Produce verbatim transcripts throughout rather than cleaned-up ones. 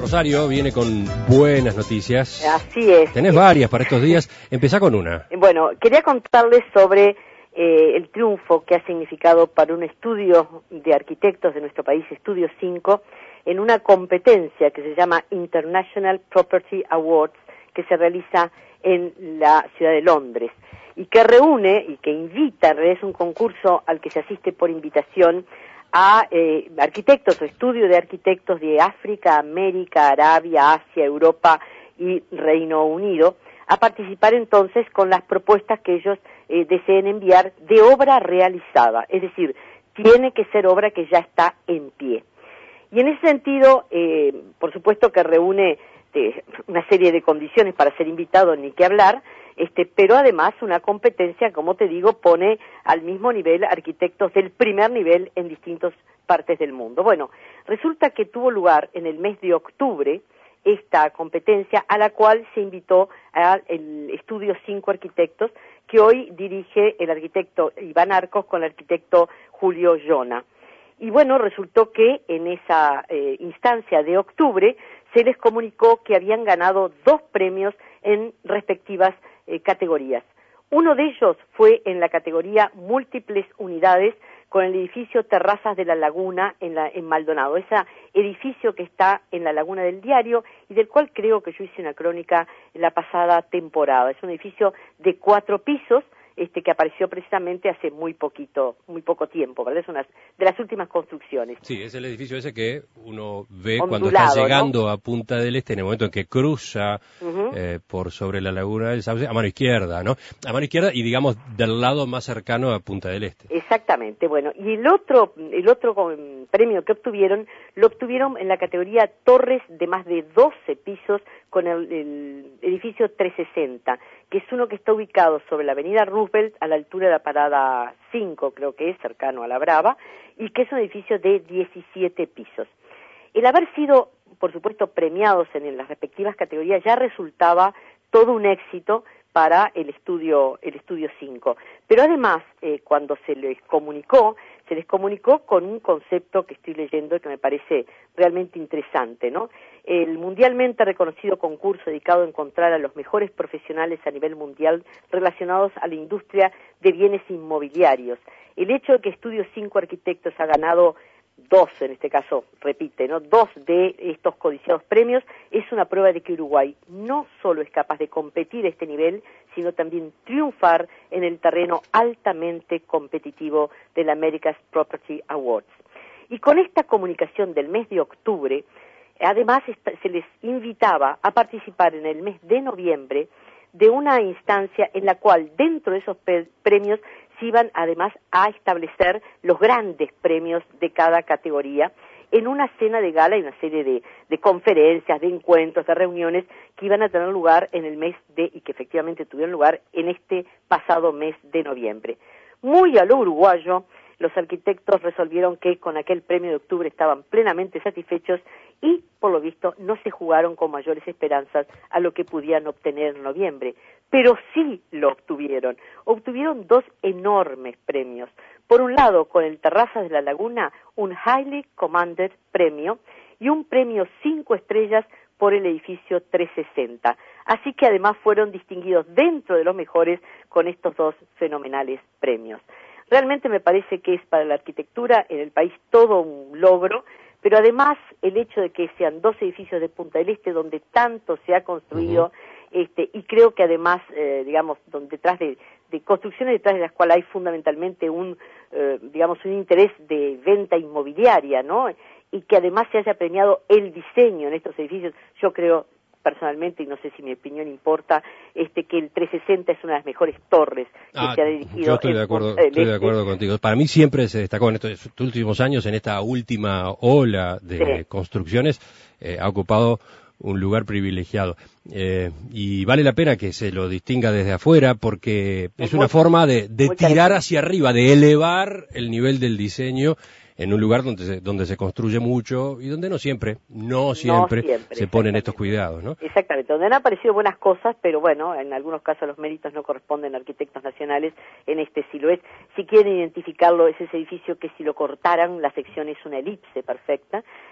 Rosario viene con buenas noticias. Así es. Tenés varias para estos días. Empezá con una. Bueno, quería contarles sobre eh, el triunfo que ha significado para un estudio de arquitectos de nuestro país, Estudio cinco, en una competencia que se llama International Property Awards, que se realiza en la ciudad de Londres, y que reúne y que invita, es un concurso al que se asiste por invitación a eh, arquitectos o estudio de arquitectos de África, América, Arabia, Asia, Europa y Reino Unido, a participar entonces con las propuestas que ellos eh, deseen enviar de obra realizada, es decir, tiene que ser obra que ya está en pie. Y en ese sentido, eh, por supuesto que reúne eh, una serie de condiciones para ser invitado, ni que hablar, este, pero además una competencia, como te digo, pone al mismo nivel arquitectos del primer nivel en distintas partes del mundo. Bueno, resulta que tuvo lugar en el mes de octubre esta competencia, a la cual se invitó al Estudio cinco Arquitectos, que hoy dirige el arquitecto Iván Arcos con el arquitecto Julio Llona. Y bueno, resultó que en esa eh, instancia de octubre se les comunicó que habían ganado dos premios en respectivas eh, categorías. Uno de ellos fue en la categoría múltiples unidades con el edificio Terrazas de la Laguna en, la, en Maldonado, ese edificio que está en la Laguna del Diario y del cual creo que yo hice una crónica en la pasada temporada. Es un edificio de cuatro pisos, este que apareció precisamente hace muy poquito, muy poco tiempo, ¿verdad? Es una de las últimas construcciones. Sí, es el edificio ese que uno ve Ondulado, cuando está llegando, ¿no?, a Punta del Este, en el momento en que cruza uh-huh. eh, por sobre la Laguna del Sauce, a mano izquierda, ¿no? A mano izquierda y, digamos, del lado más cercano a Punta del Este. Exactamente, bueno, y el otro, el otro premio que obtuvieron, lo obtuvieron en la categoría torres de más de doce pisos con el, el edificio trescientos sesenta, que es uno que está ubicado sobre la avenida Roosevelt, a la altura de la parada cinco, creo que es, cercano a La Brava, y que es un edificio de diecisiete pisos. El haber sido, por supuesto, premiados en las respectivas categorías ya resultaba todo un éxito para el estudio, el estudio cinco. Pero además, eh, cuando se les comunicó, se les comunicó con un concepto que estoy leyendo y que me parece realmente interesante, ¿no? El mundialmente reconocido concurso dedicado a encontrar a los mejores profesionales a nivel mundial relacionados a la industria de bienes inmobiliarios. El hecho de que Estudio cinco Arquitectos ha ganado dos, en este caso, repite, ¿no?, dos de estos codiciados premios, es una prueba de que Uruguay no solo es capaz de competir a este nivel, sino también triunfar en el terreno altamente competitivo del America's Property Awards. Y con esta comunicación del mes de octubre, además se les invitaba a participar en el mes de noviembre de una instancia en la cual dentro de esos premios se iban además a establecer los grandes premios de cada categoría en una cena de gala y una serie de, de conferencias, de encuentros, de reuniones que iban a tener lugar en el mes de, y que efectivamente tuvieron lugar en este pasado mes de noviembre. Muy a lo uruguayo, los arquitectos resolvieron que con aquel premio de octubre estaban plenamente satisfechos y, por lo visto, no se jugaron con mayores esperanzas a lo que pudieran obtener en noviembre. Pero sí lo obtuvieron. Obtuvieron dos enormes premios. Por un lado, con el Terrazas de la Laguna, un Highly Commanded premio y un premio cinco estrellas por el edificio trescientos sesenta. Así que además fueron distinguidos dentro de los mejores con estos dos fenomenales premios. Realmente me parece que es para la arquitectura en el país todo un logro, pero además el hecho de que sean dos edificios de Punta del Este donde tanto se ha construido, uh-huh. este, y creo que además, eh, digamos, donde detrás de, de construcciones detrás de las cuales hay fundamentalmente un, eh, digamos, un interés de venta inmobiliaria, ¿no?, y que además se haya premiado el diseño en estos edificios, yo creo personalmente, y no sé si mi opinión importa, este que el trescientos sesenta es una de las mejores torres que ah, se ha dirigido. Yo estoy de acuerdo, el, estoy de acuerdo contigo. Para mí siempre se destacó en estos últimos años, en esta última ola de sí. construcciones, eh, ha ocupado un lugar privilegiado. Eh, y vale la pena que se lo distinga desde afuera porque es, es una muy, forma de, de tirar hacia arriba, de elevar el nivel del diseño en un lugar donde se, donde se construye mucho y donde no siempre, no siempre, no siempre se ponen estos cuidados, ¿no? Exactamente, donde han aparecido buenas cosas, pero bueno, en algunos casos los méritos no corresponden a arquitectos nacionales, en este sí lo es. Si quieren identificarlo, es ese edificio que si lo cortaran, la sección es una elipse perfecta,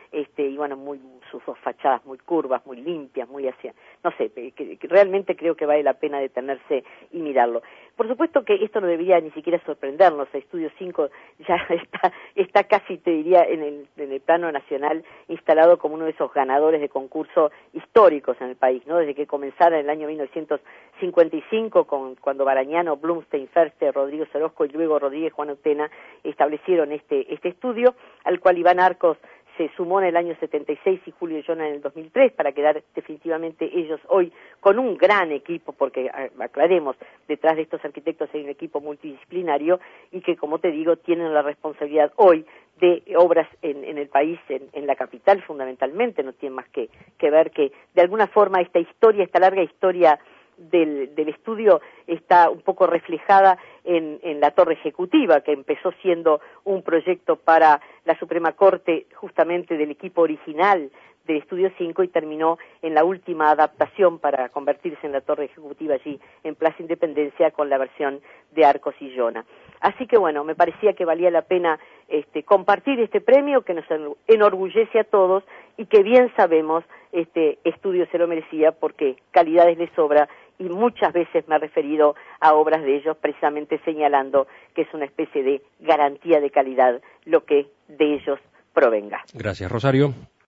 este, y bueno, muy, sus dos fachadas muy curvas, muy limpias, muy hacia, no sé, que, que realmente creo que vale la pena detenerse y mirarlo. Por supuesto que esto no debería ni siquiera sorprendernos, Estudio cinco ya está, está casi, te diría, en el, en el plano nacional instalado como uno de esos ganadores de concursos históricos en el país, ¿no? Desde que comenzara en el año mil novecientos cincuenta y cinco, con, cuando Barañano, Blumstein, Ferste, Rodrigo Orozco y luego Rodríguez Juan Utena establecieron este, este estudio, al cual Iván Arcos se sumó en el año setenta y seis y Julio Llona en el dos mil tres para quedar definitivamente ellos hoy con un gran equipo, porque aclaremos, detrás de estos arquitectos hay un equipo multidisciplinario y que, como te digo, tienen la responsabilidad hoy de obras en, en el país, en, en la capital fundamentalmente, no tienen más que, que ver que de alguna forma esta historia, esta larga historia Del, del estudio está un poco reflejada en, en la torre ejecutiva, que empezó siendo un proyecto para la Suprema Corte justamente del equipo original del Estudio cinco y terminó en la última adaptación para convertirse en la torre ejecutiva allí en Plaza Independencia con la versión de Arcos y Llona. Así que bueno, me parecía que valía la pena este, compartir este premio que nos enorgullece a todos y que bien sabemos este estudio se lo merecía porque calidades le sobra y muchas veces me he referido a obras de ellos precisamente señalando que es una especie de garantía de calidad lo que de ellos provenga. Gracias, Rosario.